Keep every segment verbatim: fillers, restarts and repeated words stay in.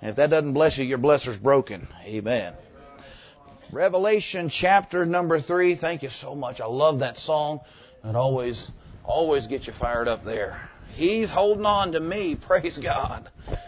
If that doesn't bless you, your blesser's broken. Amen. Revelation chapter number three. Thank you so much. I love that song. It always, always gets you fired up there. He's holding on to me. Praise God.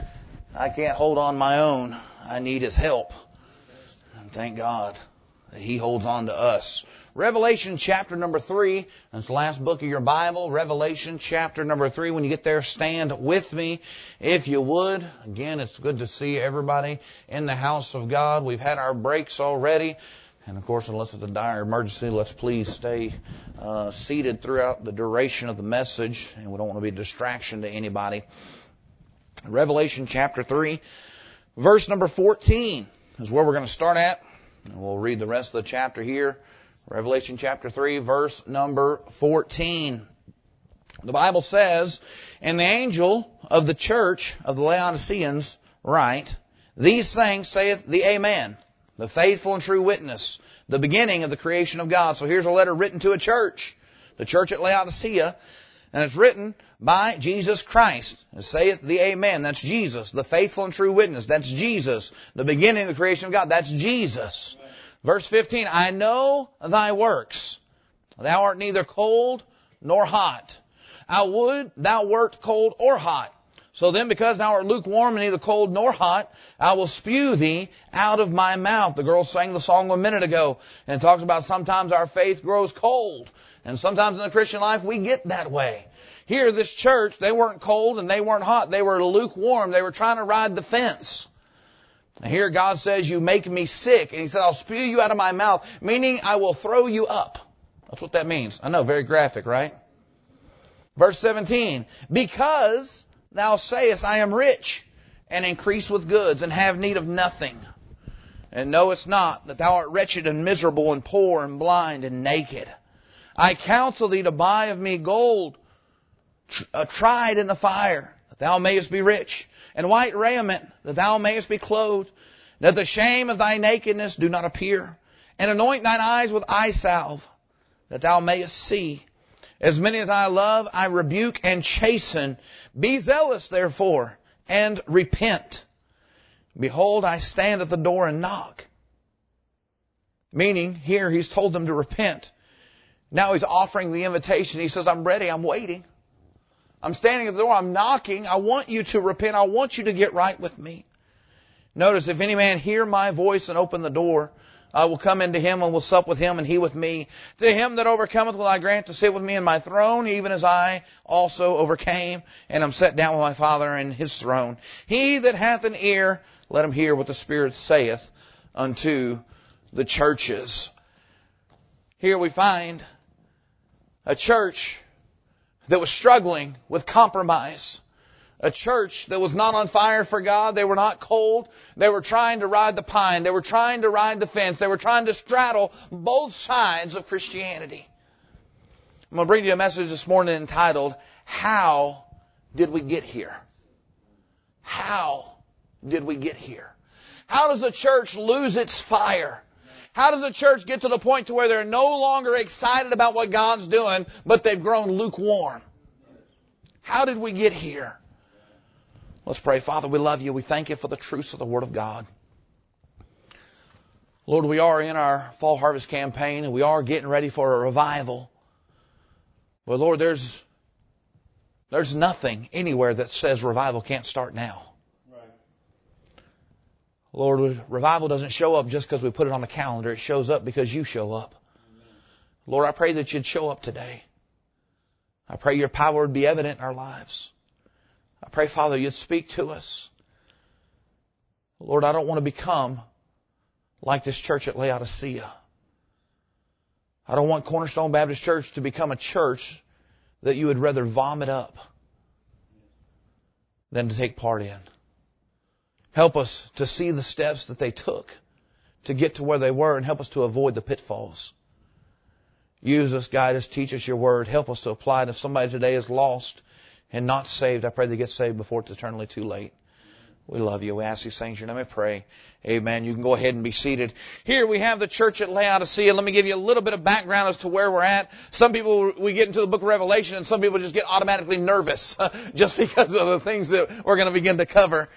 I can't hold on my own. I need His help. And thank God that He holds on to us. Revelation chapter number three. That's the last book of your Bible. Revelation chapter number three. When you get there, stand with me if you would. Again, it's good to see everybody in the house of God. We've had our breaks already. And of course, unless it's a dire emergency, let's please stay uh, seated throughout the duration of the message. And we don't want to be a distraction to anybody. Revelation chapter three, verse number fourteen is where we're going to start at. And we'll read the rest of the chapter here. Revelation chapter three, verse number fourteen. The Bible says, "And the angel of the church of the Laodiceans write, These things saith the Amen, the faithful and true witness, the beginning of the creation of God." So here's a letter written to a church, the church at Laodicea, and it's written by Jesus Christ. It saith the Amen. That's Jesus, the faithful and true witness. That's Jesus, the beginning of the creation of God. That's Jesus. Verse fifteen, "I know thy works. Thou art neither cold nor hot. I would thou wert cold or hot. So then, because thou art lukewarm and neither cold nor hot, I will spew thee out of my mouth." The girl sang the song a minute ago, and it talks about sometimes our faith grows cold. And sometimes in the Christian life, we get that way. Here, this church, they weren't cold and they weren't hot. They were lukewarm. They were trying to ride the fence. And here God says, "You make me sick." And He said, "I'll spew you out of my mouth," meaning I will throw you up. That's what that means. I know, very graphic, right? Verse seventeen, "Because thou sayest, I am rich, and increase with goods, and have need of nothing, and knowest not that thou art wretched and miserable and poor and blind and naked. I counsel thee to buy of me gold tr- uh, tried in the fire, that thou mayest be rich, and white raiment, that thou mayest be clothed, that the shame of thy nakedness do not appear, and anoint thine eyes with eye salve, that thou mayest see. As many as I love, I rebuke and chasten. Be zealous, therefore, and repent. Behold, I stand at the door and knock." Meaning, here He's told them to repent. Now He's offering the invitation. He says, "I'm ready. I'm waiting. I'm standing at the door. I'm knocking. I want you to repent. I want you to get right with me." Notice, "If any man hear my voice and open the door, I will come into him and will sup with him and he with me. To him that overcometh will I grant to sit with me in my throne, even as I also overcame and am set down with my Father in His throne. He that hath an ear, let him hear what the Spirit saith unto the churches." Here we find a church that was struggling with compromise. A church that was not on fire for God. They were not cold. They were trying to ride the pine. They were trying to ride the fence. They were trying to straddle both sides of Christianity. I'm going to bring you a message this morning entitled, "How Did We Get Here?" How did we get here? How does a church lose its fire? How does a church get to the point to where they're no longer excited about what God's doing, but they've grown lukewarm? How did we get here? Let's pray. Father, we love You. We thank You for the truths of the Word of God. Lord, we are in our fall harvest campaign and we are getting ready for a revival. But Lord, there's there's nothing anywhere that says revival can't start now. Lord, revival doesn't show up just because we put it on the calendar. It shows up because You show up. Lord, I pray that You'd show up today. I pray Your power would be evident in our lives. I pray, Father, You'd speak to us. Lord, I don't want to become like this church at Laodicea. I don't want Cornerstone Baptist Church to become a church that You would rather vomit up than to take part in. Help us to see the steps that they took to get to where they were, and help us to avoid the pitfalls. Use us, guide us, teach us Your Word. Help us to apply it. If somebody today is lost and not saved, I pray they get saved before it's eternally too late. We love You. We ask These things in Your name. I pray. Amen. You can go ahead and be seated. Here we have the church at Laodicea. Let me give you a little bit of background as to where we're at. Some people, we get into the book of Revelation, and some people just get automatically nervous just because of the things that we're going to begin to cover.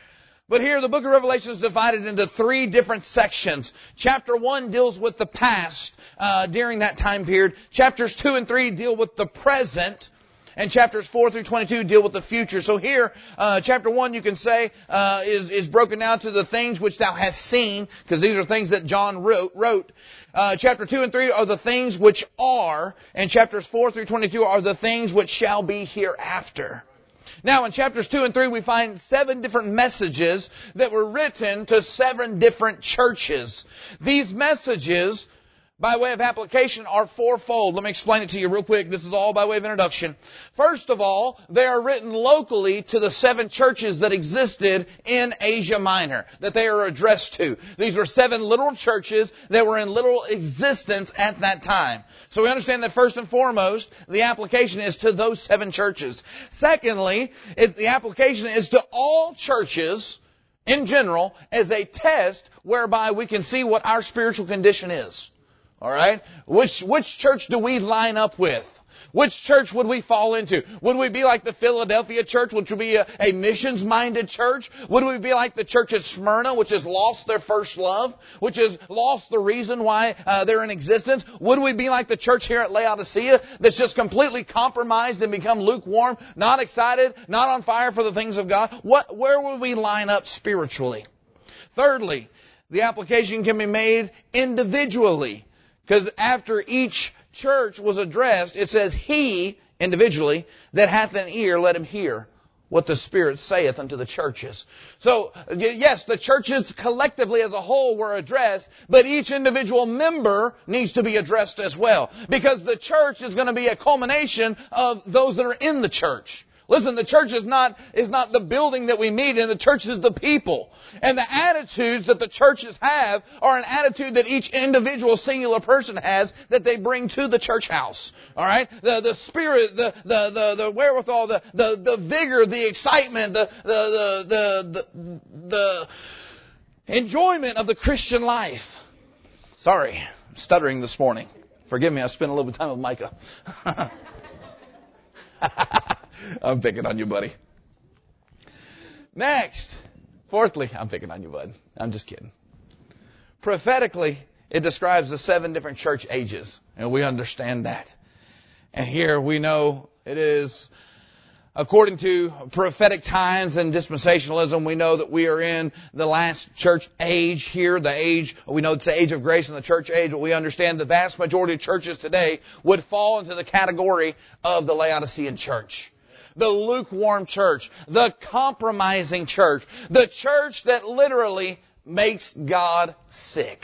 But here the book of Revelation is divided into three different sections. Chapter one deals with the past uh, during that time period. Chapters two and three deal with the present. And chapters four through twenty-two deal with the future. So here, uh, chapter one, you can say, uh, is, is broken down to the things which thou hast seen, because these are things that John wrote. wrote. Uh, chapter two and three are the things which are, and chapters four through twenty-two are the things which shall be hereafter. Now, in chapters two and three, we find seven different messages that were written to seven different churches. These messages, by way of application, are fourfold. Let me explain it to you real quick. This is all by way of introduction. First of all, they are written locally to the seven churches that existed in Asia Minor, that they are addressed to. These were seven literal churches that were in literal existence at that time. So we understand that first and foremost, the application is to those seven churches. Secondly, it, the application is to all churches in general as a test whereby we can see what our spiritual condition is. All right? Which, which church do we line up with? Which church would we fall into? Would we be like the Philadelphia church, which would be a, a missions-minded church? Would we be like the church at Smyrna, which has lost their first love, which has lost the reason why uh, they're in existence? Would we be like the church here at Laodicea that's just completely compromised and become lukewarm, not excited, not on fire for the things of God? What, where would we line up spiritually? Thirdly, the application can be made individually. Because after each church was addressed, it says, He, individually, that hath an ear, let him hear what the Spirit saith unto the churches. So, yes, the churches collectively as a whole were addressed, but each individual member needs to be addressed as well. Because the church is going to be a culmination of those that are in the church. Listen, the church is not, is not the building that we meet in. The church is the people. And the attitudes that the churches have are an attitude that each individual singular person has that they bring to the church house. Alright? The, the spirit, the, the, the, the wherewithal, the, the, the vigor, the excitement, the, the, the, the, the, the enjoyment of the Christian life. Sorry, I'm stuttering this morning. Forgive me, I spent a little bit of time with Micah. I'm picking on you, buddy. Next, fourthly, I'm picking on you, bud. I'm just kidding. Prophetically, it describes the seven different church ages, and we understand that. And here we know it is, according to prophetic times and dispensationalism, we know that we are in the last church age here, the age, we know it's the age of grace and the church age, but we understand the vast majority of churches today would fall into the category of the Laodicean church. The lukewarm church, the compromising church, the church that literally makes God sick.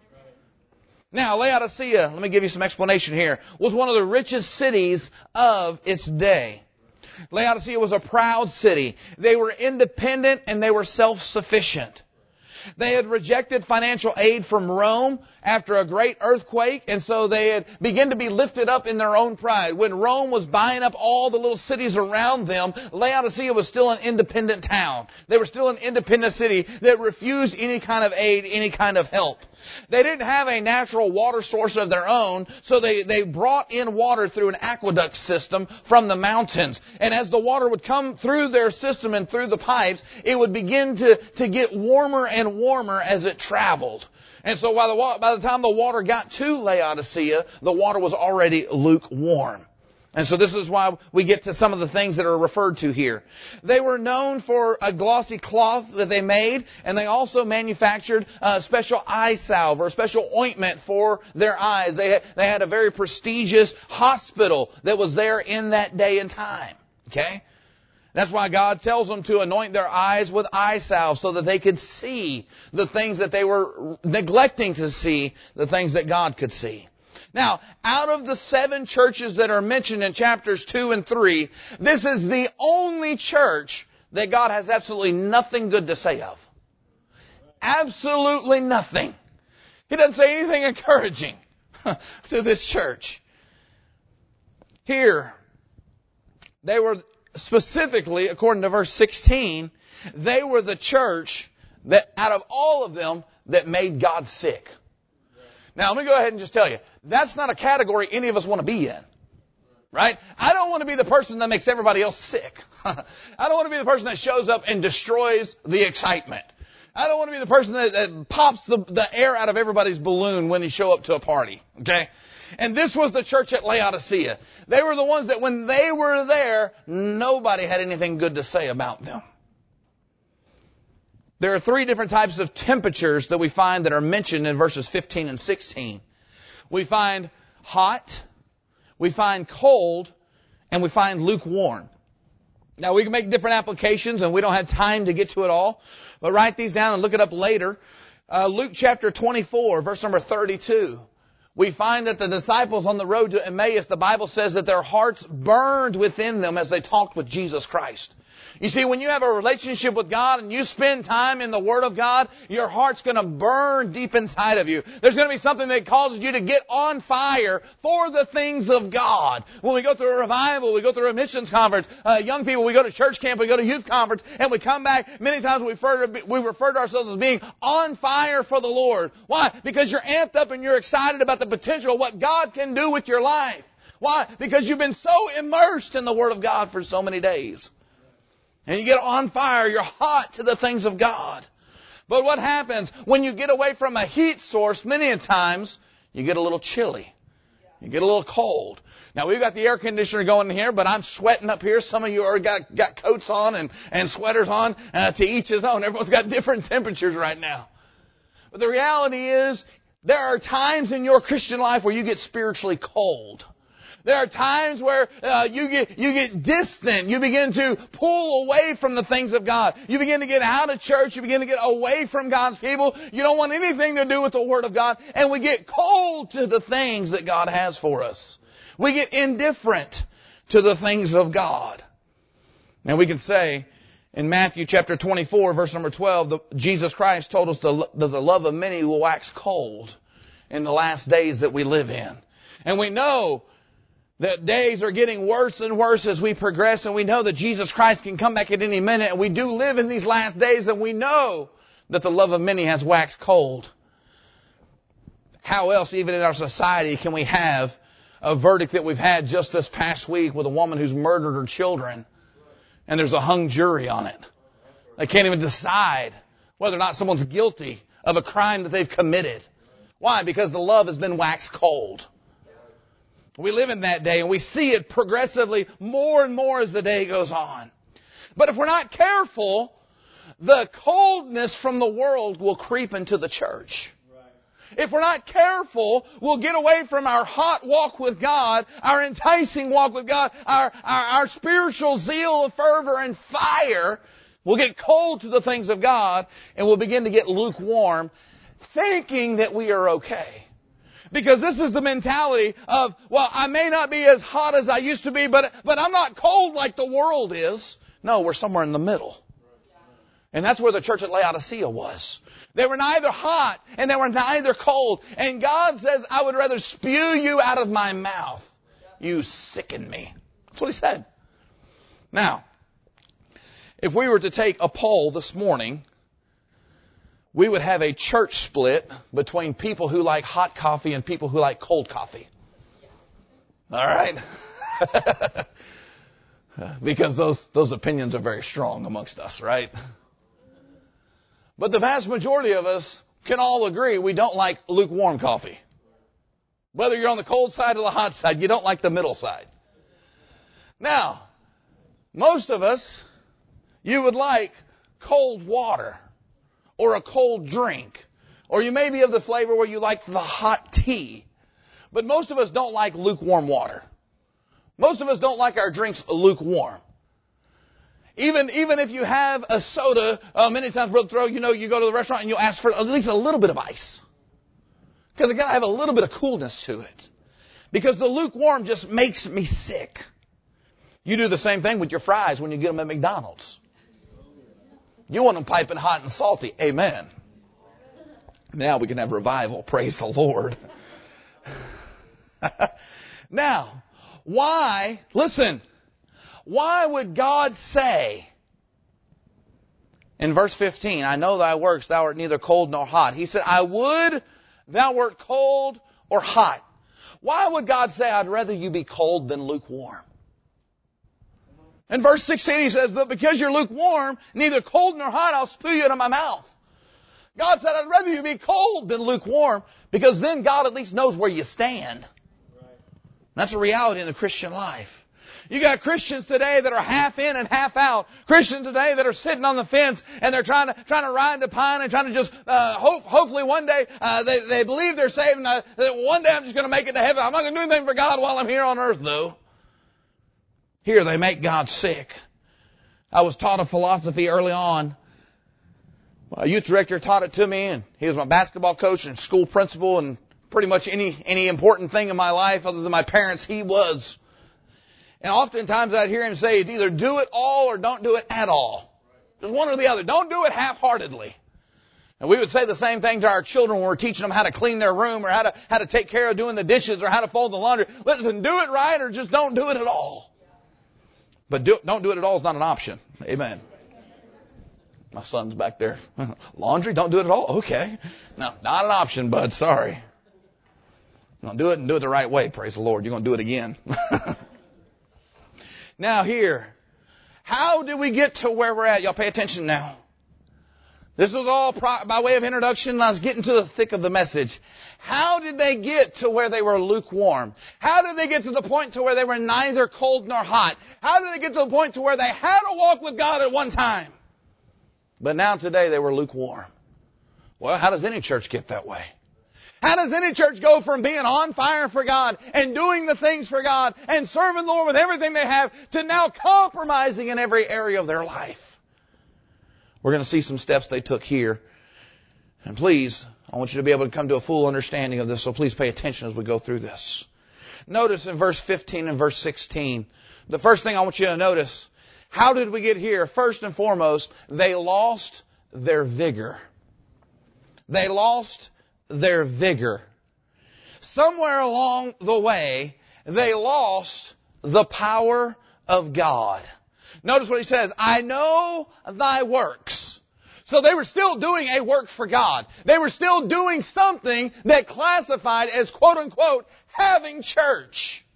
Now, Laodicea, let me give you some explanation here, was one of the richest cities of its day. Laodicea was a proud city. They were independent and they were self-sufficient. They had rejected financial aid from Rome after a great earthquake, and so they had begun to be lifted up in their own pride. When Rome was buying up all the little cities around them, Laodicea was still an independent town. They were still an independent city that refused any kind of aid, any kind of help. They didn't have a natural water source of their own, so they, they brought in water through an aqueduct system from the mountains. And as the water would come through their system and through the pipes, it would begin to, to get warmer and warmer as it traveled. And so by the, by the time the water got to Laodicea, the water was already lukewarm. And so this is why we get to some of the things that are referred to here. They were known for a glossy cloth that they made, and they also manufactured a special eye salve or a special ointment for their eyes. They had, they had a very prestigious hospital that was there in that day and time. Okay? That's why God tells them to anoint their eyes with eye salve so that they could see the things that they were neglecting to see, the things that God could see. Now, out of the seven churches that are mentioned in chapters two and three, this is the only church that God has absolutely nothing good to say of. Absolutely nothing. He doesn't say anything encouraging to this church. Here, they were specifically, according to verse sixteen, they were the church that out of all of them that made God sick. Now, let me go ahead and just tell you, that's not a category any of us want to be in. Right? I don't want to be the person that makes everybody else sick. I don't want to be the person that shows up and destroys the excitement. I don't want to be the person that, that pops the, the air out of everybody's balloon when you show up to a party. Okay? And this was the church at Laodicea. They were the ones that when they were there, nobody had anything good to say about them. There are three different types of temperatures that we find that are mentioned in verses fifteen and sixteen. We find hot, we find cold, and we find lukewarm. Now, we can make different applications, and we don't have time to get to it all. But write these down and look it up later. Uh, Luke chapter twenty-four, verse number thirty-two. We find that the disciples on the road to Emmaus, the Bible says that their hearts burned within them as they talked with Jesus Christ. You see, when you have a relationship with God and you spend time in the Word of God, your heart's going to burn deep inside of you. There's going to be something that causes you to get on fire for the things of God. When we go through a revival, we go through a missions conference, uh, young people, we go to church camp, we go to youth conference, and we come back. Many times we refer, to, we refer to ourselves as being on fire for the Lord. Why? Because you're amped up and you're excited about the potential of what God can do with your life. Why? Because you've been so immersed in the Word of God for so many days. And you get on fire, you're hot to the things of God. But what happens when you get away from a heat source, many a times, you get a little chilly. You get a little cold. Now, we've got the air conditioner going in here, but I'm sweating up here. Some of you are got, got coats on and, and sweaters on, uh, to each his own. Everyone's got different temperatures right now. But the reality is, there are times in your Christian life where you get spiritually cold. There are times where uh, you get you get distant. You begin to pull away from the things of God. You begin to get out of church. You begin to get away from God's people. You don't want anything to do with the Word of God. And we get cold to the things that God has for us. We get indifferent to the things of God. Now we can say in Matthew chapter twenty-four, verse number twelve, the, Jesus Christ told us the, the, the love of many will wax cold in the last days that we live in. And we know that days are getting worse and worse as we progress, and we know that Jesus Christ can come back at any minute, and we do live in these last days, and we know that the love of many has waxed cold. How else, even in our society, can we have a verdict that we've had just this past week with a woman who's murdered her children, and there's a hung jury on it? They can't even decide whether or not someone's guilty of a crime that they've committed. Why? Because the love has been waxed cold. We live in that day, and we see it progressively more and more as the day goes on. But if we're not careful, the coldness from the world will creep into the church. If we're not careful, we'll get away from our hot walk with God, our enticing walk with God, our, our, our spiritual zeal, fervor, and fire. We'll get cold to the things of God, and we'll begin to get lukewarm, thinking that we are okay. Because this is the mentality of, well, I may not be as hot as I used to be, but, but I'm not cold like the world is. No, we're somewhere in the middle. And that's where the church at Laodicea was. They were neither hot and they were neither cold. And God says, I would rather spew you out of my mouth. You sicken me. That's what He said. Now, if we were to take a poll this morning, we would have a church split between people who like hot coffee and people who like cold coffee. All right? Because those, those opinions are very strong amongst us, right? But the vast majority of us can all agree we don't like lukewarm coffee. Whether you're on the cold side or the hot side, you don't like the middle side. Now, most of us, you would like cold water. Or a cold drink. Or you may be of the flavor where you like the hot tea. But most of us don't like lukewarm water. Most of us don't like our drinks lukewarm. Even, even if you have a soda, uh, many times, Brother Thoreau, you know, you go to the restaurant and you'll ask for at least a little bit of ice. Because it got to have a little bit of coolness to it. Because the lukewarm just makes me sick. You do the same thing with your fries when you get them at McDonald's. You want them piping hot and salty. Amen. Now we can have revival. Praise the Lord. Now, why, listen, why would God say in verse fifteen, I know thy works, thou art neither cold nor hot. He said, I would thou wert cold or hot. Why would God say, I'd rather you be cold than lukewarm? In verse sixteen he says, but because you're lukewarm, neither cold nor hot, I'll spew you out of my mouth. God said, I'd rather you be cold than lukewarm, because then God at least knows where you stand. That's a reality in the Christian life. You got Christians today that are half in and half out. Christians today that are sitting on the fence and they're trying to trying to ride the pine and trying to just uh, hope. Hopefully one day uh, they they believe they're saved and uh, one day I'm just going to make it to heaven. I'm not going to do anything for God while I'm here on earth, though. Here they make God sick. I was taught a philosophy early on. A youth director taught it to me, and he was my basketball coach and school principal, and pretty much any any important thing in my life other than my parents, he was. And oftentimes I'd hear him say, it's either do it all or don't do it at all. Just one or the other. Don't do it half-heartedly. And we would say the same thing to our children when we're teaching them how to clean their room or how to how to take care of doing the dishes or how to fold the laundry. Listen, do it right or just don't do it at all. But do, don't do it at all is not an option. Amen. My son's back there. Laundry, don't do it at all? Okay. No, not an option, bud. Sorry. Don't do it and do it the right way. Praise the Lord. You're going to do it again. Now here, how did we get to where we're at? Y'all pay attention now. This was all pro- by way of introduction. I was getting to the thick of the message. How did they get to where they were lukewarm? How did they get to the point to where they were neither cold nor hot? How did they get to the point to where they had to walk with God at one time? But now today they were lukewarm. Well, how does any church get that way? How does any church go from being on fire for God and doing the things for God and serving the Lord with everything they have to now compromising in every area of their life? We're going to see some steps they took here. And please, I want you to be able to come to a full understanding of this, so please pay attention as we go through this. Notice in verse fifteen and verse sixteen, the first thing I want you to notice, how did we get here? First and foremost, they lost their vigor. They lost their vigor. Somewhere along the way, they lost the power of God. Notice what he says, I know thy works. So they were still doing a work for God. They were still doing something that classified as quote unquote having church.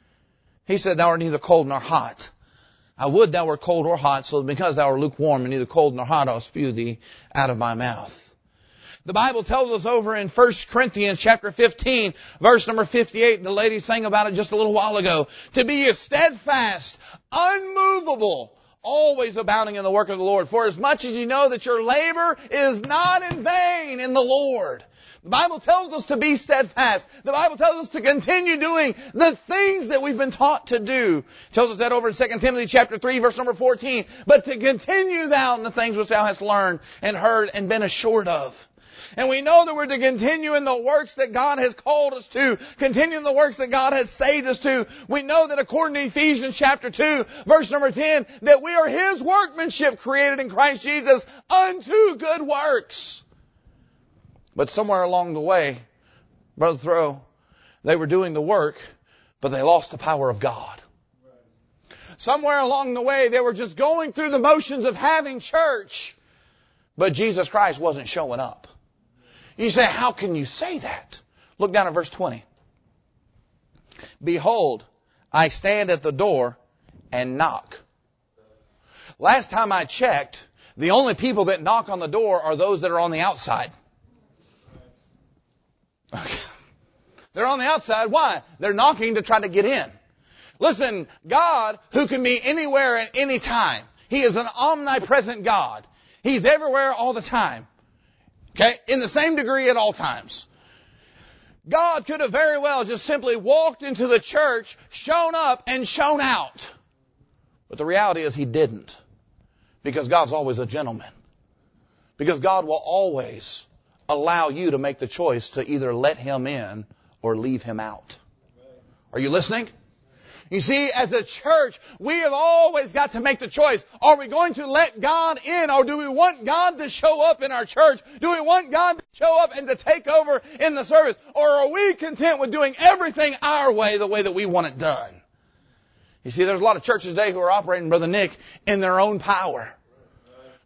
He said, thou art neither cold nor hot. I would thou were cold or hot, so because thou art lukewarm and neither cold nor hot, I'll spew thee out of my mouth. The Bible tells us over in First Corinthians chapter fifteen, verse number fifty-eight, the lady sang about it just a little while ago, to be a steadfast, unmovable, always abounding in the work of the Lord. For as much as you know that your labor is not in vain in the Lord. The Bible tells us to be steadfast. The Bible tells us to continue doing the things that we've been taught to do. It tells us that over in Second Timothy chapter three, verse number fourteen. But to continue thou in the things which thou hast learned and heard and been assured of. And we know that we're to continue in the works that God has called us to, continue in the works that God has saved us to. We know that according to Ephesians chapter two, verse number ten, that we are His workmanship created in Christ Jesus unto good works. But somewhere along the way, Brother Thoreau, they were doing the work, but they lost the power of God. Somewhere along the way, they were just going through the motions of having church, but Jesus Christ wasn't showing up. You say, how can you say that? Look down at verse twenty. Behold, I stand at the door and knock. Last time I checked, the only people that knock on the door are those that are on the outside. They're on the outside. Why? They're knocking to try to get in. Listen, God, who can be anywhere at any time, He is an omnipresent God. He's everywhere all the time. Okay? In the same degree at all times. God could have very well just simply walked into the church, shown up, and shown out. But the reality is He didn't. Because God's always a gentleman. Because God will always allow you to make the choice to either let Him in or leave Him out. Are you listening? You see, as a church, we have always got to make the choice. Are we going to let God in, or do we want God to show up in our church? Do we want God to show up and to take over in the service? Or are we content with doing everything our way, the way that we want it done? You see, there's a lot of churches today who are operating, Brother Nick, in their own power.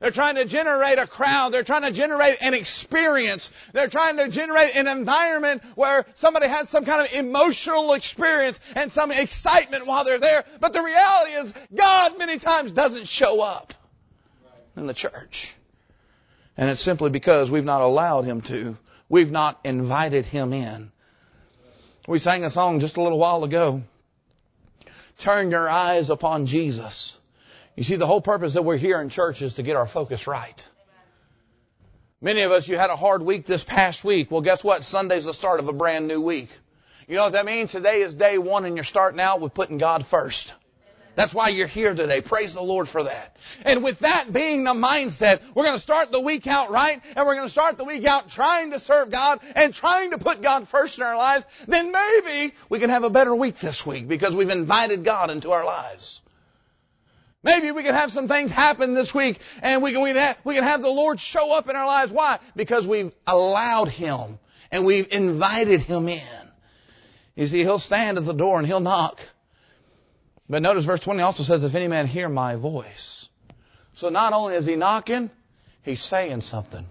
They're trying to generate a crowd. They're trying to generate an experience. They're trying to generate an environment where somebody has some kind of emotional experience and some excitement while they're there. But the reality is, God many times doesn't show up in the church. And it's simply because we've not allowed Him to. We've not invited Him in. We sang a song just a little while ago. Turn your eyes upon Jesus. You see, the whole purpose that we're here in church is to get our focus right. Many of us, you had a hard week this past week. Well, guess what? Sunday's the start of a brand new week. You know what that means? Today is day one and you're starting out with putting God first. That's why you're here today. Praise the Lord for that. And with that being the mindset, we're going to start the week out right, and we're going to start the week out trying to serve God and trying to put God first in our lives. Then maybe we can have a better week this week because we've invited God into our lives. Maybe we can have some things happen this week, and we can, we can, have, we can have the Lord show up in our lives. Why? Because we've allowed Him, and we've invited Him in. You see, He'll stand at the door and He'll knock. But notice verse twenty also says, if any man hear my voice. So not only is He knocking, He's saying something.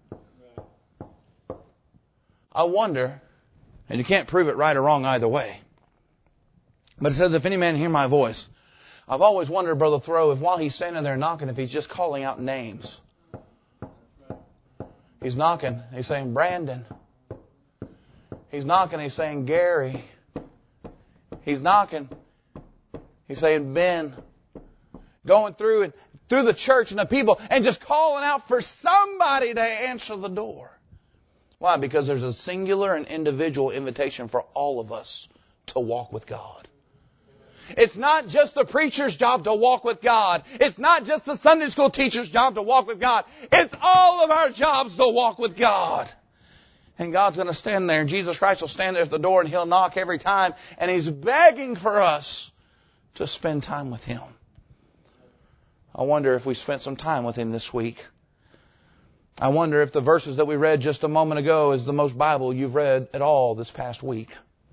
I wonder, and you can't prove it right or wrong either way, but it says, if any man hear my voice. I've always wondered, Brother Thoreau, if while He's standing there knocking, if He's just calling out names. He's knocking, He's saying, Brandon. He's knocking, He's saying, Gary. He's knocking, He's saying, Ben. Going through and through the church and the people and just calling out for somebody to answer the door. Why? Because there's a singular and individual invitation for all of us to walk with God. It's not just the preacher's job to walk with God. It's not just the Sunday school teacher's job to walk with God. It's all of our jobs to walk with God. And God's going to stand there, and Jesus Christ will stand there at the door, and He'll knock every time, and He's begging for us to spend time with Him. I wonder if we spent some time with Him this week. I wonder if the verses that we read just a moment ago is the most Bible you've read at all this past week.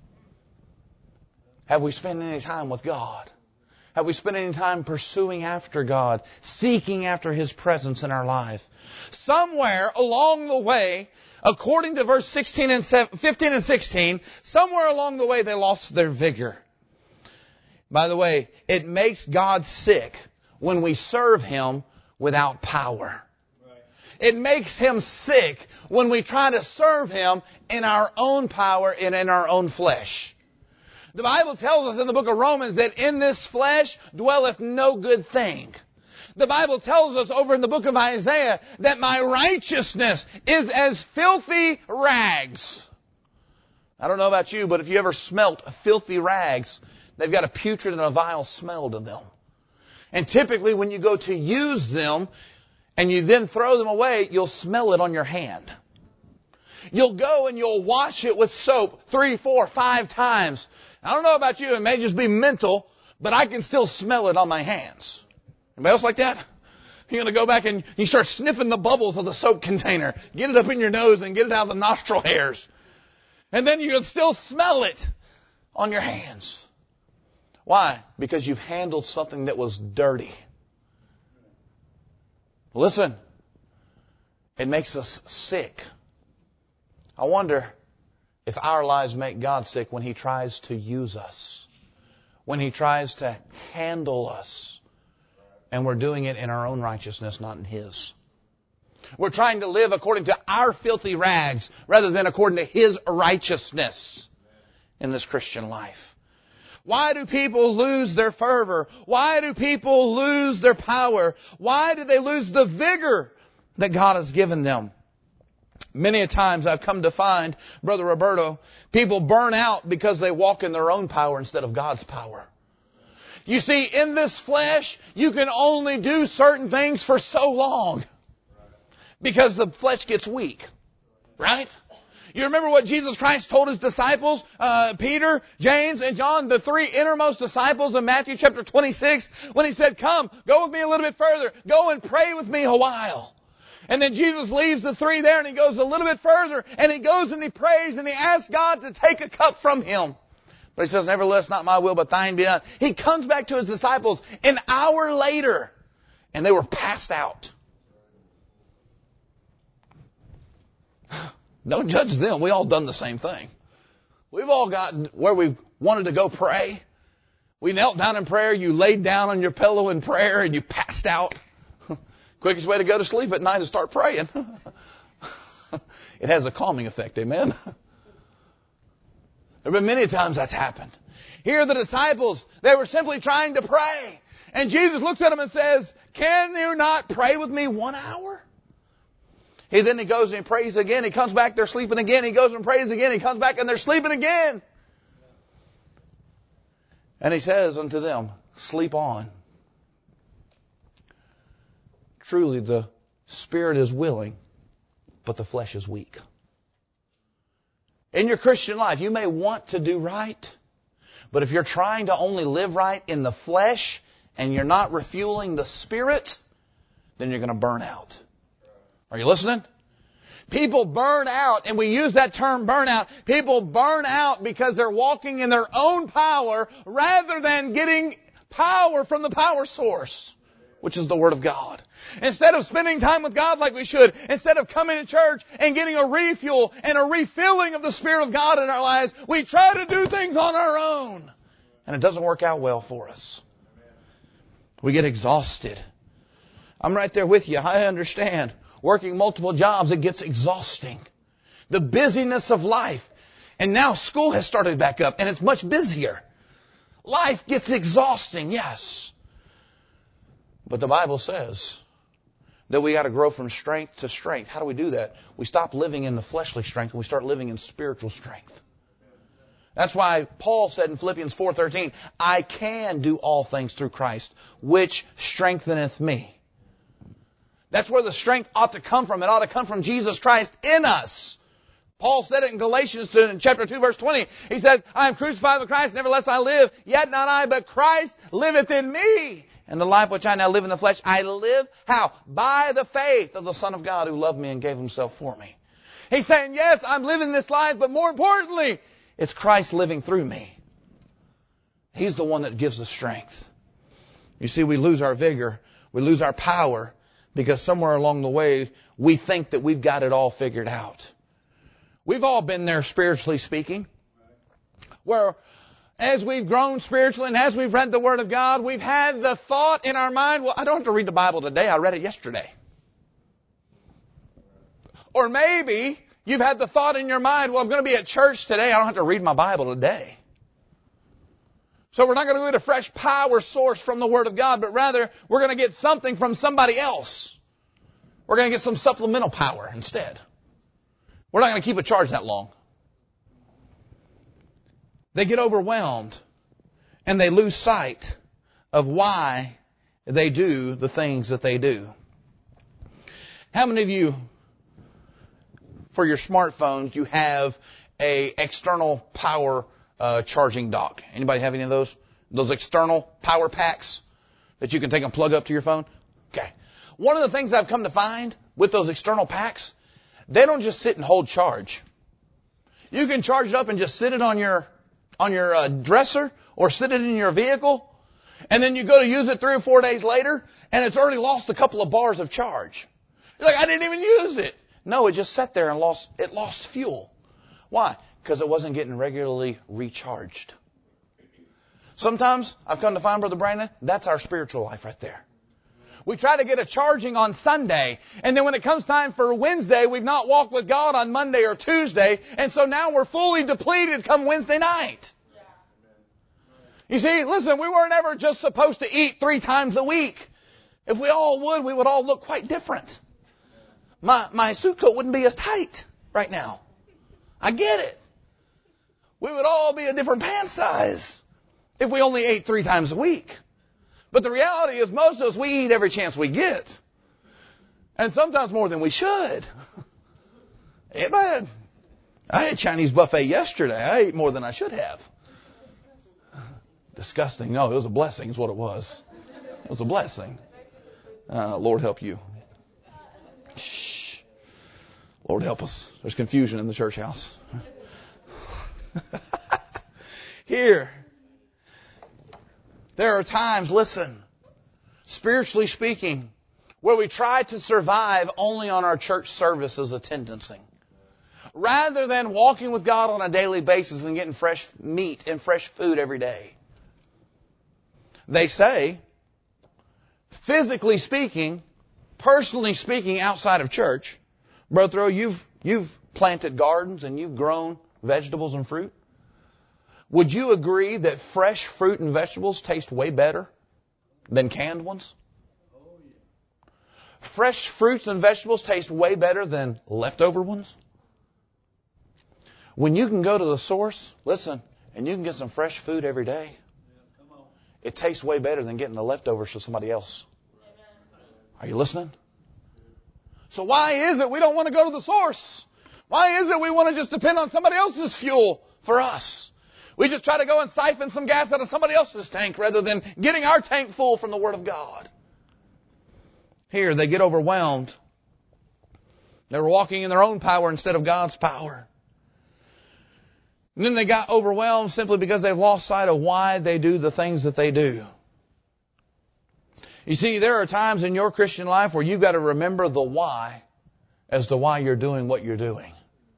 Have we spent any time with God? Have we spent any time pursuing after God, seeking after His presence in our life? Somewhere along the way, according to verse sixteen and fifteen and sixteen, somewhere along the way they lost their vigor. By the way, it makes God sick when we serve Him without power. Right. It makes Him sick when we try to serve Him in our own power and in our own flesh. The Bible tells us in the book of Romans that in this flesh dwelleth no good thing. The Bible tells us over in the book of Isaiah that my righteousness is as filthy rags. I don't know about you, but if you ever smelt filthy rags, they've got a putrid and a vile smell to them. And typically when you go to use them and you then throw them away, you'll smell it on your hand. You'll go and you'll wash it with soap three, four, five times. I don't know about you, it may just be mental, but I can still smell it on my hands. Anybody else like that? You're going to go back and you start sniffing the bubbles of the soap container. Get it up in your nose and get it out of the nostril hairs. And then you can still smell it on your hands. Why? Because you've handled something that was dirty. Listen, it makes us sick. I wonder if our lives make God sick when He tries to use us, when He tries to handle us, and we're doing it in our own righteousness, not in His. We're trying to live according to our filthy rags rather than according to His righteousness in this Christian life. Why do people lose their fervor? Why do people lose their power? Why do they lose the vigor that God has given them? Many a times I've come to find, Brother Roberto, people burn out because they walk in their own power instead of God's power. You see, in this flesh, you can only do certain things for so long because the flesh gets weak. Right? You remember what Jesus Christ told His disciples, uh, Peter, James, and John, the three innermost disciples in Matthew chapter twenty-six, when He said, come, go with me a little bit further. Go and pray with me a while. And then Jesus leaves the three there and He goes a little bit further and He goes and He prays and He asks God to take a cup from Him. But He says, nevertheless, not my will, but thine be done. He comes back to His disciples an hour later and they were passed out. Don't judge them. We all done the same thing. We've all gotten where we wanted to go pray. We knelt down in prayer. You laid down on your pillow in prayer and you passed out. Quickest way to go to sleep at night is start praying. It has a calming effect. Amen. There have been many times that's happened. Here the disciples, they were simply trying to pray. And Jesus looks at them and says, can you not pray with me one hour? He then he goes and he prays again. He comes back, they're sleeping again. He goes and prays again. He comes back and they're sleeping again. And he says unto them, sleep on. Truly the spirit is willing, but the flesh is weak. In your Christian life, you may want to do right, but if you're trying to only live right in the flesh and you're not refueling the spirit, then you're going to burn out. Are you listening? People burn out, and we use that term burnout. People burn out because they're walking in their own power rather than getting power from the power source, which is the Word of God. Instead of spending time with God like we should, instead of coming to church and getting a refuel and a refilling of the Spirit of God in our lives, we try to do things on our own. And it doesn't work out well for us. We get exhausted. I'm right there with you. I understand. Working multiple jobs, it gets exhausting. The busyness of life. And now school has started back up and it's much busier. Life gets exhausting, yes. But the Bible says that we got to grow from strength to strength. How do we do that? We stop living in the fleshly strength and we start living in spiritual strength. That's why Paul said in Philippians four thirteen, I can do all things through Christ, which strengtheneth me. That's where the strength ought to come from. It ought to come from Jesus Christ in us. Paul said it in Galatians in chapter two, verse twenty. He says, I am crucified with Christ, nevertheless I live, yet not I, but Christ liveth in me. And the life which I now live in the flesh, I live, how? By the faith of the Son of God who loved me and gave himself for me. He's saying, yes, I'm living this life, but more importantly, it's Christ living through me. He's the one that gives the strength. You see, we lose our vigor, we lose our power, because somewhere along the way, we think that we've got it all figured out. We've all been there, spiritually speaking, where as we've grown spiritually and as we've read the Word of God, we've had the thought in our mind, well, I don't have to read the Bible today, I read it yesterday. Or maybe you've had the thought in your mind, well, I'm going to be at church today, I don't have to read my Bible today. So we're not going to get a fresh power source from the Word of God, but rather we're going to get something from somebody else. We're going to get some supplemental power instead. We're not going to keep a charge that long. They get overwhelmed and they lose sight of why they do the things that they do. How many of you, for your smartphones, you have a external power uh, charging dock? Anybody have any of those? Those external power packs that you can take and plug up to your phone? Okay. One of the things I've come to find with those external packs, they don't just sit and hold charge. You can charge it up and just sit it on your on your uh, dresser or sit it in your vehicle, and then you go to use it three or four days later, and it's already lost a couple of bars of charge. You're like, I didn't even use it. No, it just sat there and lost it lost fuel. Why? Because it wasn't getting regularly recharged. Sometimes I've come to find, Brother Brandon, that's our spiritual life right there. We try to get a charging on Sunday, and then when it comes time for Wednesday, we've not walked with God on Monday or Tuesday, and so now we're fully depleted come Wednesday night. You see, listen, we weren't ever just supposed to eat three times a week. If we all would, we would all look quite different. My, my suit coat wouldn't be as tight right now. I get it. We would all be a different pant size if we only ate three times a week. But the reality is most of us, we eat every chance we get. And sometimes more than we should. Amen. I had Chinese buffet yesterday. I ate more than I should have. Disgusting. No, it was a blessing is what it was. It was a blessing. Uh, Lord help you. Shh. Lord help us. There's confusion in the church house. Here. There are times, listen, spiritually speaking, where we try to survive only on our church services attendancing. rather than walking with God on a daily basis and getting fresh meat and fresh food every day. They say, physically speaking, personally speaking, outside of church, Brother Thoreau, you've, you've planted gardens and you've grown vegetables and fruit. Would you agree that fresh fruit and vegetables taste way better than canned ones? Fresh fruits and vegetables taste way better than leftover ones? When you can go to the source, listen, and you can get some fresh food every day, it tastes way better than getting the leftovers from somebody else. Are you listening? So why is it we don't want to go to the source? Why is it we want to just depend on somebody else's fuel for us? We just try to go and siphon some gas out of somebody else's tank rather than getting our tank full from the Word of God. Here, they get overwhelmed. They were walking in their own power instead of God's power. And then they got overwhelmed simply because they lost sight of why they do the things that they do. You see, there are times in your Christian life where you've got to remember the why as to why you're doing what you're doing.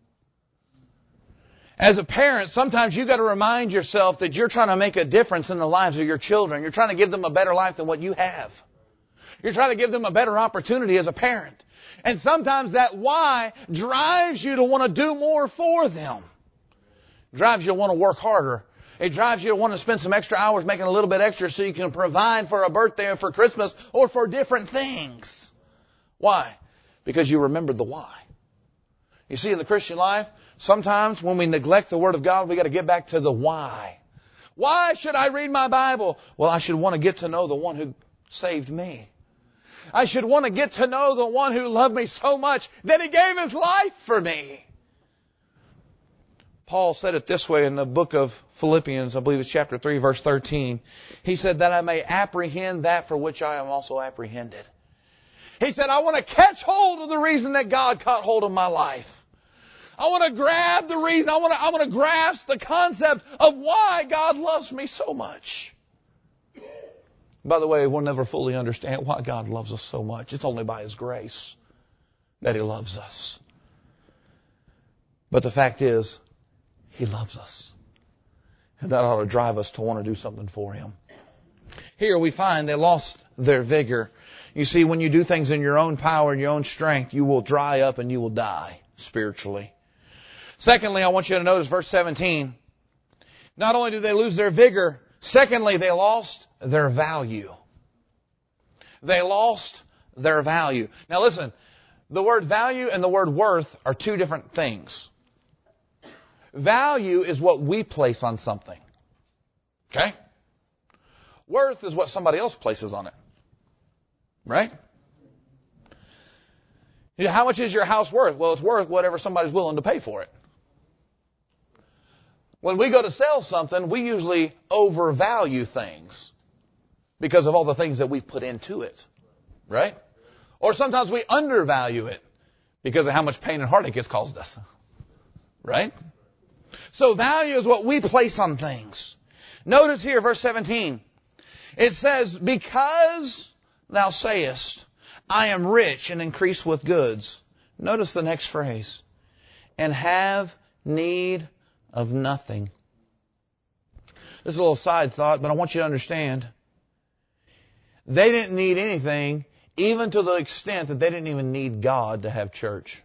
As a parent, sometimes you've got to remind yourself that you're trying to make a difference in the lives of your children. You're trying to give them a better life than what you have. You're trying to give them a better opportunity as a parent. And sometimes that why drives you to want to do more for them. It drives you to want to work harder. It drives you to want to spend some extra hours making a little bit extra so you can provide for a birthday or for Christmas or for different things. Why? Because you remembered the why. You see, in the Christian life, sometimes when we neglect the Word of God, we got to get back to the why. Why should I read my Bible? Well, I should want to get to know the one who saved me. I should want to get to know the one who loved me so much that He gave His life for me. Paul said it this way in the book of Philippians, I believe it's chapter three, verse thirteen. He said, that I may apprehend that for which I am also apprehended. He said, I want to catch hold of the reason that God caught hold of my life. I want to grab the reason, I want to, I want to grasp the concept of why God loves me so much. By the way, we'll never fully understand why God loves us so much. It's only by His grace that He loves us. But the fact is, He loves us. And that ought to drive us to want to do something for Him. Here we find they lost their vigor. You see, when you do things in your own power and your own strength, you will dry up and you will die spiritually. Secondly, I want you to notice verse seventeen. Not only did they lose their vigor, secondly, they lost their value. They lost their value. Now listen, the word value and the word worth are two different things. Value is what we place on something. Okay? Worth is what somebody else places on it. Right? How much is your house worth? Well, it's worth whatever somebody's willing to pay for it. When we go to sell something, we usually overvalue things because of all the things that we've put into it. Right? Or sometimes we undervalue it because of how much pain and heartache it's caused us. Right? So value is what we place on things. Notice here, verse seventeen. It says, because thou sayest, I am rich and increase with goods. Notice the next phrase. And have need of nothing. This is a little side thought, but I want you to understand. They didn't need anything, even to the extent that they didn't even need God to have church.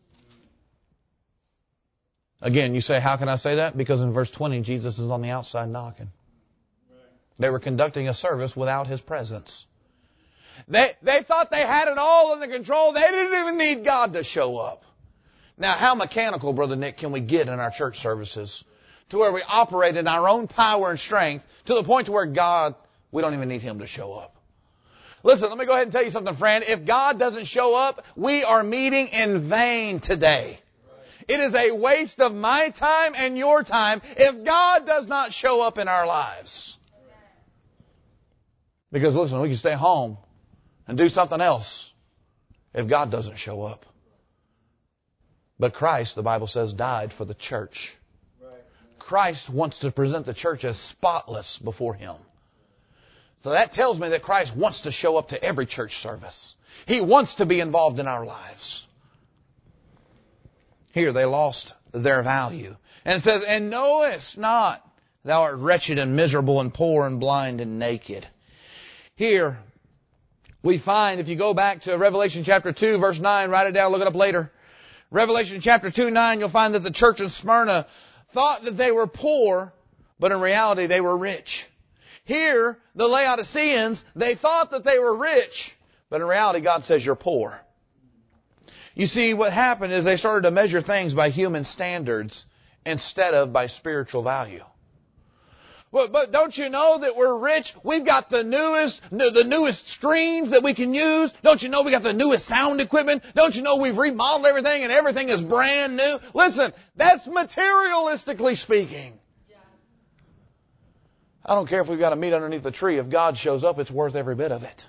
Again, you say, how can I say that? Because in verse twenty, Jesus is on the outside knocking. They were conducting a service without His presence. They, they thought they had it all under control. They didn't even need God to show up. Now, how mechanical, Brother Nick, can we get in our church services to where we operate in our own power and strength to the point to where God, we don't even need Him to show up? Listen, let me go ahead and tell you something, friend. If God doesn't show up, we are meeting in vain today. It is a waste of my time and your time if God does not show up in our lives. Because listen, we can stay home and do something else if God doesn't show up. But Christ, the Bible says, died for the church. Christ wants to present the church as spotless before Him. So that tells me that Christ wants to show up to every church service. He wants to be involved in our lives. Here they lost their value. And it says, and knowest not thou art wretched and miserable and poor and blind and naked. Here we find, if you go back to Revelation chapter two, verse nine, write it down, look it up later. Revelation chapter two, nine, you'll find that the church in Smyrna thought that they were poor, but in reality they were rich. Here, the Laodiceans, they thought that they were rich, but in reality God says you're poor. You see, what happened is they started to measure things by human standards instead of by spiritual value. But, but don't you know that we're rich? We've got the newest, the newest screens that we can use. Don't you know we got the newest sound equipment? Don't you know we've remodeled everything and everything is brand new? Listen, that's materialistically speaking. I don't care if we've got a meat underneath the tree. If God shows up, it's worth every bit of it.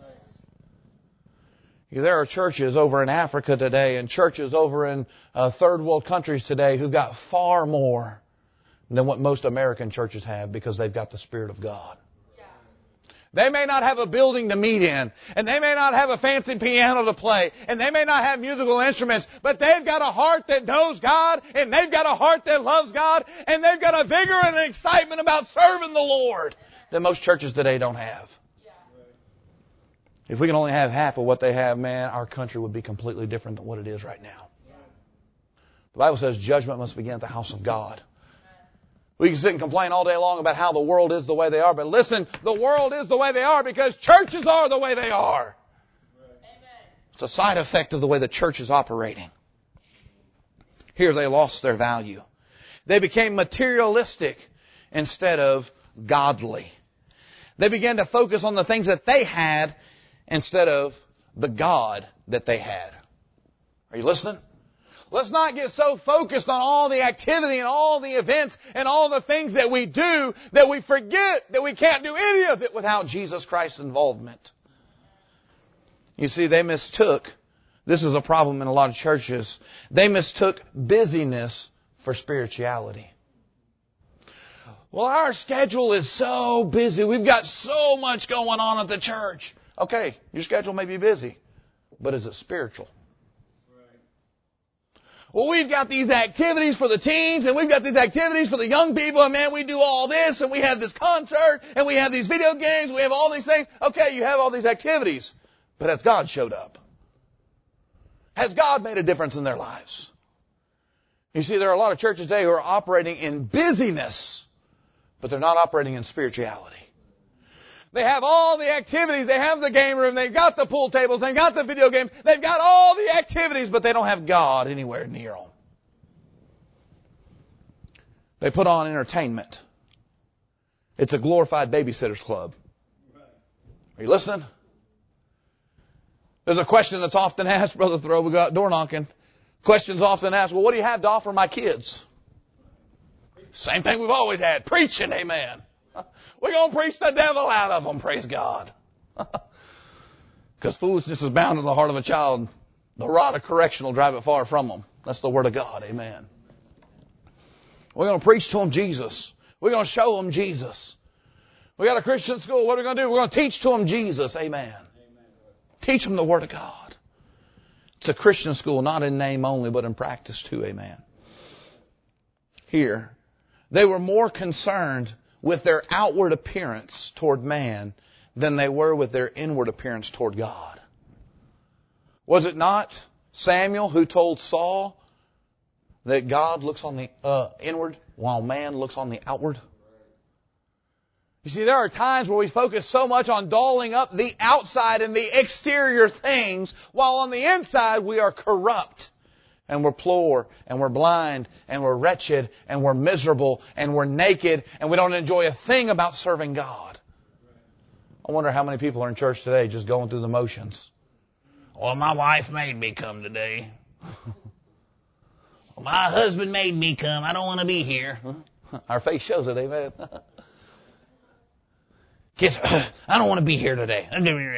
There are churches over in Africa today and churches over in uh, third world countries today who've got far more than what most American churches have because they've got the Spirit of God. Yeah. They may not have a building to meet in, and they may not have a fancy piano to play, and they may not have musical instruments, but they've got a heart that knows God, and they've got a heart that loves God, and they've got a vigor and an excitement about serving the Lord that most churches today don't have. If we can only have half of what they have, man, our country would be completely different than what it is right now. The Bible says judgment must begin at the house of God. We can sit and complain all day long about how the world is the way they are, but listen, the world is the way they are because churches are the way they are. It's a side effect of the way the church is operating. Here they lost their value. They became materialistic instead of godly. They began to focus on the things that they had instead of the God that they had. Are you listening? Let's not get so focused on all the activity and all the events and all the things that we do that we forget that we can't do any of it without Jesus Christ's involvement. You see, they mistook, this is a problem in a lot of churches, they mistook busyness for spirituality. Well, our schedule is so busy. We've got so much going on at the church. Okay, your schedule may be busy, but is it spiritual? Right. Well, we've got these activities for the teens, and we've got these activities for the young people, and man, we do all this, and we have this concert, and we have these video games, we have all these things. Okay, you have all these activities, but has God showed up? Has God made a difference in their lives? You see, there are a lot of churches today who are operating in busyness, but they're not operating in spirituality. They have all the activities. They have the game room. They've got the pool tables. They've got the video games. They've got all the activities, but they don't have God anywhere near them. They put on entertainment. It's a glorified babysitter's club. Are you listening? There's a question that's often asked, Brother Thoreau, we got door knocking. Questions often asked, well, what do you have to offer my kids? Same thing we've always had. Preaching, amen. We're going to preach the devil out of them, praise God. Because foolishness is bound in the heart of a child. The rod of correction will drive it far from them. That's the word of God, amen. We're going to preach to them Jesus. We're going to show them Jesus. We got a Christian school. What are we going to do? We're going to teach to them Jesus, amen. Amen. Teach them the word of God. It's a Christian school, not in name only, but in practice too, amen. Here, they were more concerned with their outward appearance toward man than they were with their inward appearance toward God. Was it not Samuel who told Saul that God looks on the uh, inward while man looks on the outward? You see, there are times where we focus so much on dolling up the outside and the exterior things, while on the inside we are corrupt. And we're poor, and we're blind, and we're wretched, and we're miserable, and we're naked, and we don't enjoy a thing about serving God. I wonder how many people are in church today just going through the motions. Well, my wife made me come today. Well, my husband made me come. I don't want to be here. Our face shows it, amen. Kids, I don't want to be here today.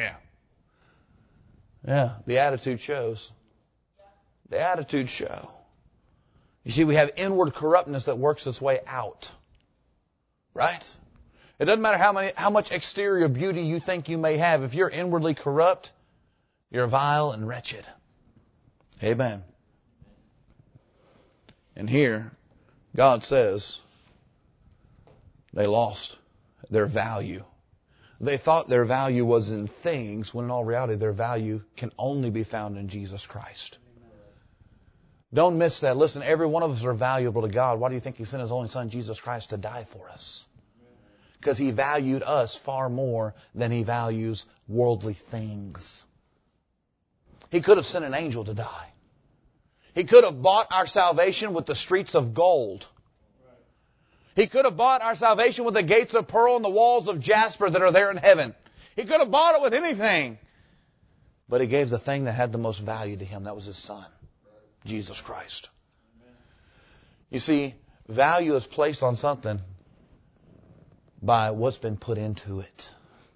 Yeah, the attitude shows. The attitude show. You see, we have inward corruptness that works its way out. Right? It doesn't matter how many, how much exterior beauty you think you may have. If you're inwardly corrupt, you're vile and wretched. Amen. And here, God says they lost their value. They thought their value was in things, when in all reality their value can only be found in Jesus Christ. Don't miss that. Listen, every one of us are valuable to God. Why do you think He sent His only Son, Jesus Christ, to die for us? Because He valued us far more than He values worldly things. He could have sent an angel to die. He could have bought our salvation with the streets of gold. He could have bought our salvation with the gates of pearl and the walls of jasper that are there in heaven. He could have bought it with anything. But He gave the thing that had the most value to Him. That was His Son, Jesus Christ. You see, value is placed on something by what's been put into it.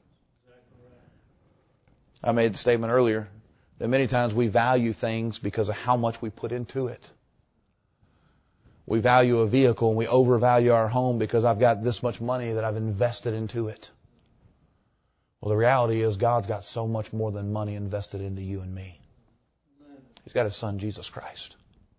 I made the statement earlier that many times we value things because of how much we put into it. We value a vehicle and we overvalue our home because I've got this much money that I've invested into it. Well, the reality is God's got so much more than money invested into you and me. He's got His Son, Jesus Christ.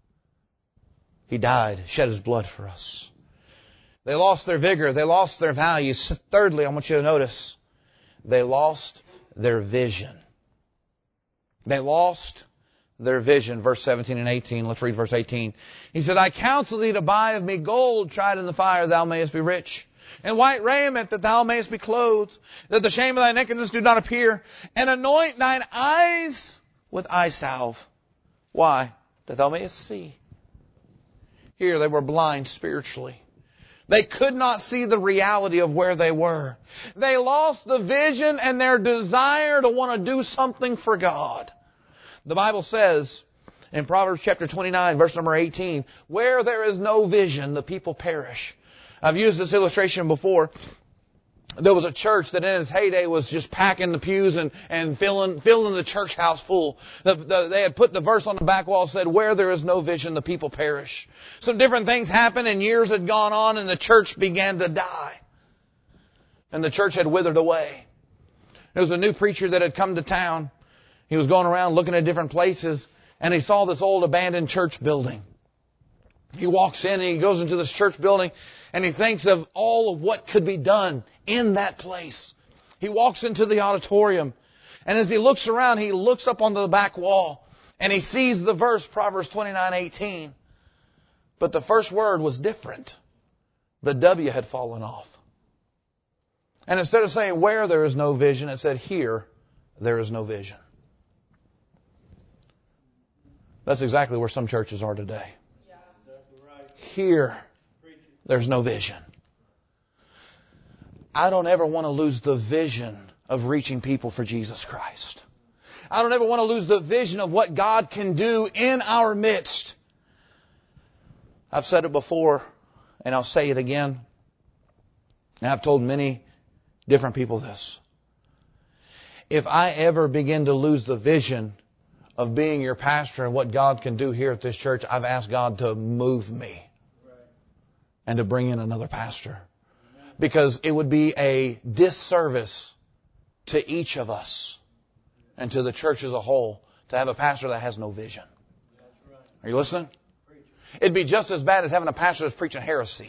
He died, shed His blood for us. They lost their vigor. They lost their value. Thirdly, I want you to notice, they lost their vision. They lost their vision. Verse seventeen and eighteen. Let's read verse eighteen. He said, I counsel thee to buy of me gold tried in the fire, thou mayest be rich. And white raiment, that thou mayest be clothed, that the shame of thy nakedness do not appear. And anoint thine eyes with eye salve. Why? That thou mayest see. Here they were blind spiritually. They could not see the reality of where they were. They lost the vision and their desire to want to do something for God. The Bible says in Proverbs chapter twenty-nine, verse number eighteen, where there is no vision, the people perish. I've used this illustration before. There was a church that in its heyday was just packing the pews and, and filling, filling the church house full. The, the, they had put the verse on the back wall, said, where there is no vision, the people perish. Some different things happened and years had gone on and the church began to die. And the church had withered away. There was a new preacher that had come to town. He was going around looking at different places and he saw this old abandoned church building. He walks in and he goes into this church building and he thinks of all of what could be done in that place. He walks into the auditorium and as he looks around, he looks up onto the back wall and he sees the verse, Proverbs twenty-nine eighteen. But the first word was different. The W had fallen off. And instead of saying where there is no vision, it said here there is no vision. That's exactly where some churches are today. Here, there's no vision. I don't ever want to lose the vision of reaching people for Jesus Christ. I don't ever want to lose the vision of what God can do in our midst. I've said it before, and I'll say it again. And I've told many different people this. If I ever begin to lose the vision of being your pastor and what God can do here at this church, I've asked God to move me and to bring in another pastor. Because it would be a disservice to each of us and to the church as a whole to have a pastor that has no vision. Are you listening? It'd be just as bad as having a pastor that's preaching heresy.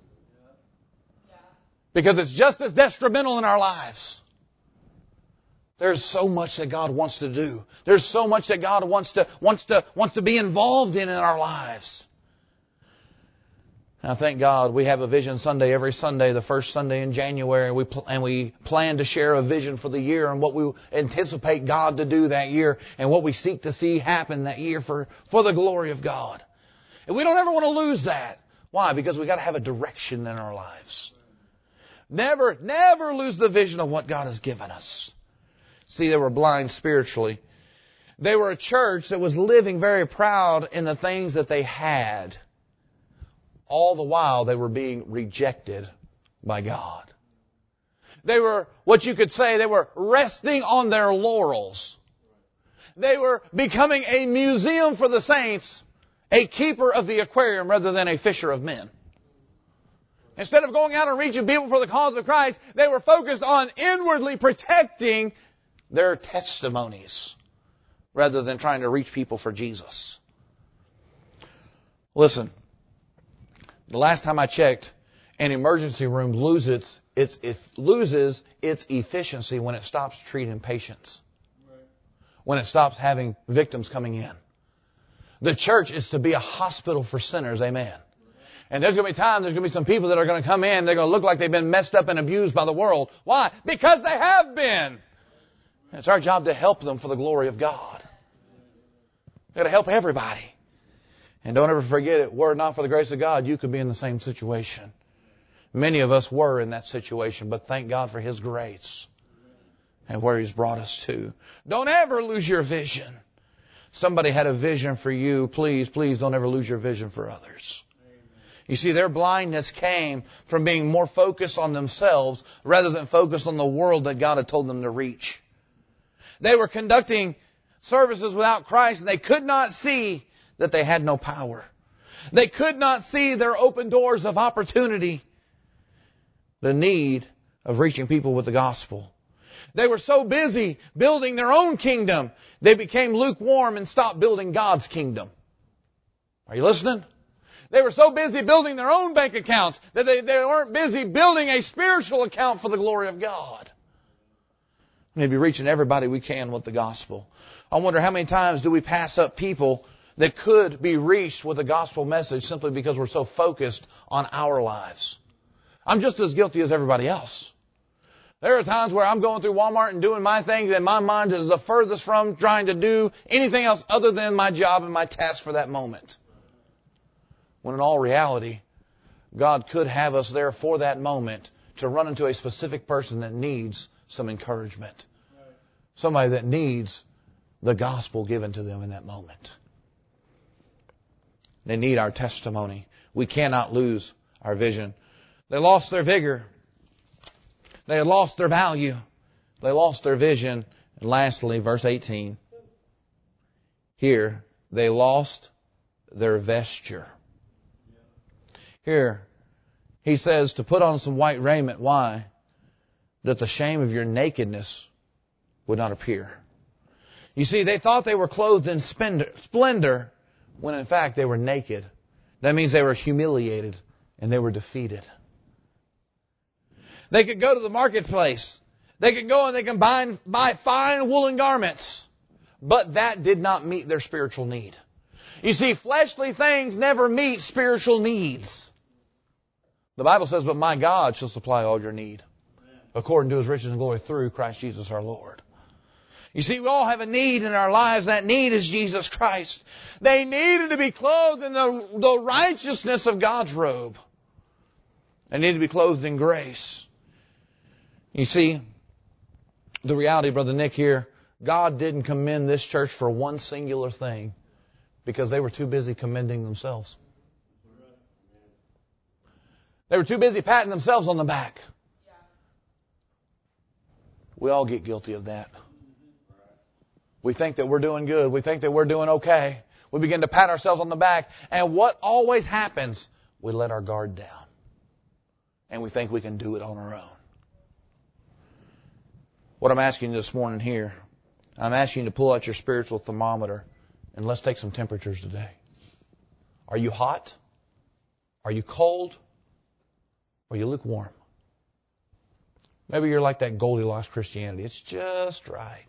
Because it's just as detrimental in our lives. There's so much that God wants to do. There's so much that God wants to wants to wants to be involved in in our lives. And I thank God we have a Vision Sunday every Sunday, the first Sunday in January. We pl- and we plan to share a vision for the year and what we anticipate God to do that year and what we seek to see happen that year for, for the glory of God. And we don't ever want to lose that. Why? Because we got to have a direction in our lives. Never, never lose the vision of what God has given us. See, they were blind spiritually. They were a church that was living very proud in the things that they had. All the while they were being rejected by God. They were, what you could say, they were resting on their laurels. They were becoming a museum for the saints, a keeper of the aquarium rather than a fisher of men. Instead of going out and reaching people for the cause of Christ, they were focused on inwardly protecting their testimonies rather than trying to reach people for Jesus. Listen, The last time I checked, an emergency room loses its, it loses its efficiency when it stops treating patients. When it stops having victims coming in. The church is to be a hospital for sinners. Amen. And there's going to be times, there's going to be some people that are going to come in, they're going to look like they've been messed up and abused by the world. Why? Because they have been. It's our job to help them for the glory of God. We've got to help everybody. And don't ever forget it, were it not for the grace of God, you could be in the same situation. Many of us were in that situation, but thank God for His grace and where He's brought us to. Don't ever lose your vision. Somebody had a vision for you. Please, please don't ever lose your vision for others. You see, their blindness came from being more focused on themselves rather than focused on the world that God had told them to reach. They were conducting services without Christ, and they could not see that they had no power. They could not see their open doors of opportunity, the need of reaching people with the gospel. They were so busy building their own kingdom, they became lukewarm and stopped building God's kingdom. Are you listening? They were so busy building their own bank accounts that they, they weren't busy building a spiritual account for the glory of God. We need to be reaching everybody we can with the gospel. I wonder how many times do we pass up people that could be reached with the gospel message simply because we're so focused on our lives. I'm just as guilty as everybody else. There are times where I'm going through Walmart and doing my things and my mind is the furthest from trying to do anything else other than my job and my task for that moment. When in all reality, God could have us there for that moment to run into a specific person that needs some encouragement. Somebody that needs the gospel given to them in that moment. They need our testimony. We cannot lose our vision. They lost their vigor. They had lost their value. They lost their vision. And lastly, verse eighteen. Here, they lost their vesture. Here, he says to put on some white raiment. Why? That the shame of your nakedness would not appear. You see, they thought they were clothed in splendor when in fact they were naked. That means they were humiliated and they were defeated. They could go to the marketplace. They could go and they could buy, buy fine woolen garments. But that did not meet their spiritual need. You see, fleshly things never meet spiritual needs. The Bible says, but my God shall supply all your need according to His riches and glory through Christ Jesus our Lord. You see, we all have a need in our lives. That need is Jesus Christ. They needed to be clothed in the, the righteousness of God's robe. They needed to be clothed in grace. You see, the reality, Brother Nick, here, God didn't commend this church for one singular thing because they were too busy commending themselves. They were too busy patting themselves on the back. We all get guilty of that. We think that we're doing good. We think that we're doing okay. We begin to pat ourselves on the back. And what always happens? We let our guard down. And we think we can do it on our own. What I'm asking you this morning here, I'm asking you to pull out your spiritual thermometer and let's take some temperatures today. Are you hot? Are you cold? Or are you lukewarm? Maybe you're like that Goldilocks Christianity. It's just right.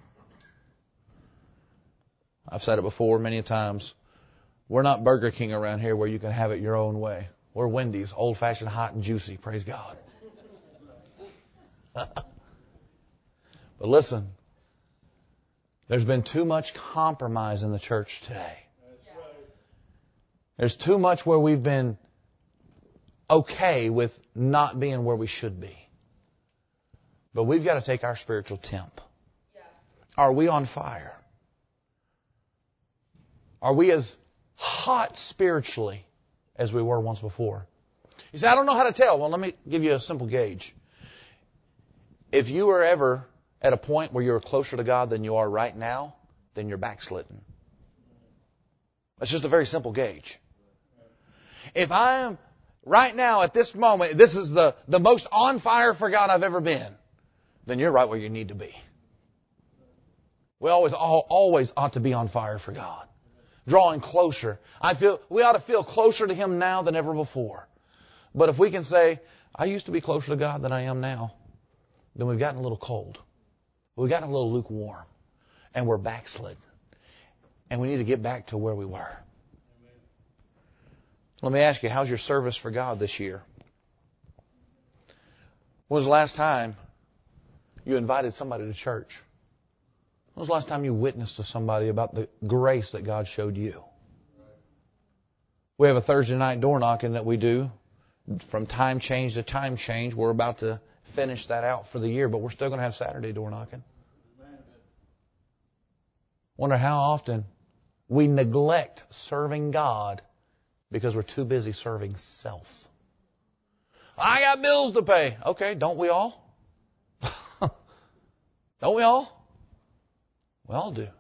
I've said it before many times. We're not Burger King around here where you can have it your own way. We're Wendy's, old-fashioned, hot and juicy. Praise God. But listen, there's been too much compromise in the church today. There's too much where we've been okay with not being where we should be. But we've got to take our spiritual temp. Are we on fire? Are we as hot spiritually as we were once before? You say, I don't know how to tell. Well, let me give you a simple gauge. If you were ever at a point where you're closer to God than you are right now, then you're backslidden. That's just a very simple gauge. If I am right now at this moment, this is the, the most on fire for God I've ever been, then you're right where you need to be. We always, all, always ought to be on fire for God. drawing closer. I feel we ought to feel closer to Him now than ever before. But if we can say, I used to be closer to God than I am now, then we've gotten a little cold. We've gotten a little lukewarm. And we're backslid. And we need to get back to where we were. Amen. Let me ask you, how's your service for God this year? When was the last time you invited somebody to church? When was the last time you witnessed to somebody about the grace that God showed you? We have a Thursday night door knocking that we do from time change to time change. We're about to finish that out for the year, but we're still going to have Saturday door knocking. Wonder how often we neglect serving God because we're too busy serving self. I got bills to pay. Okay, don't we all? Don't we all? We all do.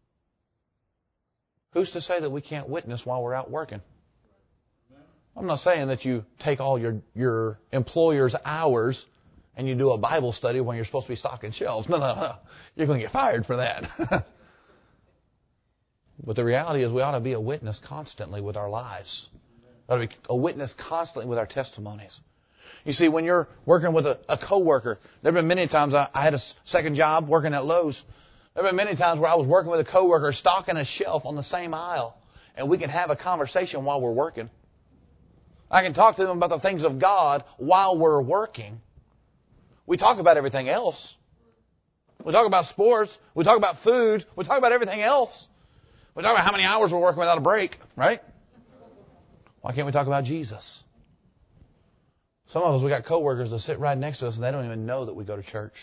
Who's to say that we can't witness while we're out working? I'm not saying that you take all your, your employer's hours and you do a Bible study when you're supposed to be stocking shelves. No, no, no. You're going to get fired for that. But the reality is we ought to be a witness constantly with our lives. We ought to be a witness constantly with our testimonies. You see, when you're working with a, a coworker, there have been many times I, I had a second job working at Lowe's. There have been many times where I was working with a coworker stocking a shelf on the same aisle, and we can have a conversation while we're working. I can talk to them about the things of God while we're working. We talk about everything else. We talk about sports. We talk about food. We talk about everything else. We talk about how many hours we're working without a break, right? Why can't we talk about Jesus? Some of us, we got coworkers that sit right next to us and they don't even know that we go to church.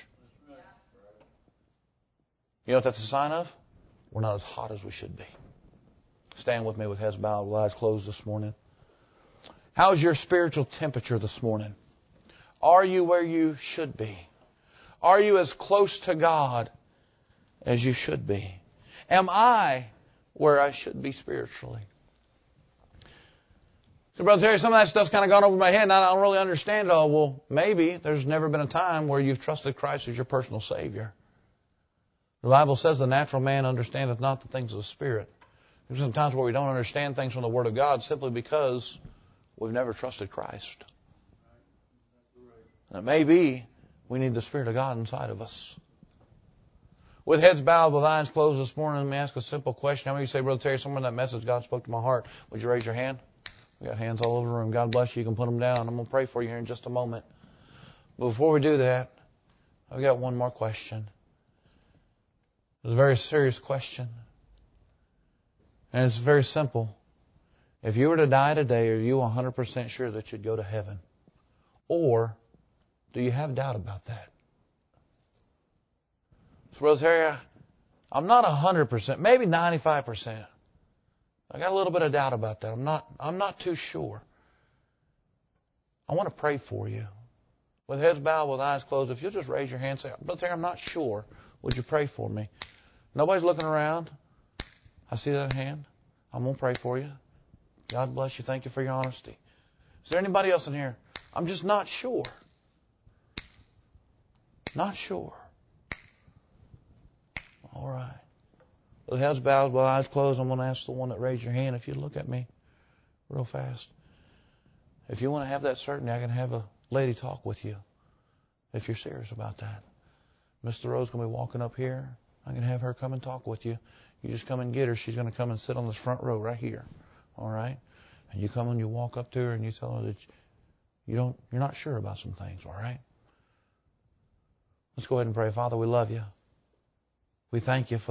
You know what that's a sign of? We're not as hot as we should be. Stand with me with heads bowed, with eyes closed this morning. How's your spiritual temperature this morning? Are you where you should be? Are you as close to God as you should be? Am I where I should be spiritually? So, Brother Terry, some of that stuff's kind of gone over my head and I don't really understand it all. Well, maybe there's never been a time where you've trusted Christ as your personal Savior. The Bible says the natural man understandeth not the things of the Spirit. There's some times where we don't understand things from the Word of God simply because we've never trusted Christ. And it may be we need the Spirit of God inside of us. With heads bowed, with eyes closed this morning, let me ask a simple question. How many of you say, Brother Terry, somewhere in that message God spoke to my heart? Would you raise your hand? We got hands all over the room. God bless you. You can put them down. I'm going to pray for you here in just a moment. But before we do that, I've got one more question. It's a very serious question. And it's very simple. If you were to die today, are you one hundred percent sure that you'd go to heaven? Or do you have doubt about that? So, Brother Terry, I'm not one hundred percent, maybe ninety-five percent. I got a little bit of doubt about that. I'm not, I'm not too sure. I want to pray for you. With heads bowed, with eyes closed, if you'll just raise your hand and say, Brother Terry, I'm not sure. Would you pray for me? Nobody's looking around. I see that hand. I'm going to pray for you. God bless you. Thank you for your honesty. Is there anybody else in here? I'm just not sure. Not sure. All right. With heads bowed, with eyes closed, I'm going to ask the one that raised your hand if you'd look at me real fast. If you want to have that certainty, I can have a lady talk with you if you're serious about that. Mister Rose is going to be walking up here. I can have her come and talk with you. You just come and get her. She's going to come and sit on this front row right here. All right? And you come and you walk up to her and you tell her that you don't, you're not sure about some things. All right? Let's go ahead and pray. Father, we love you. We thank you for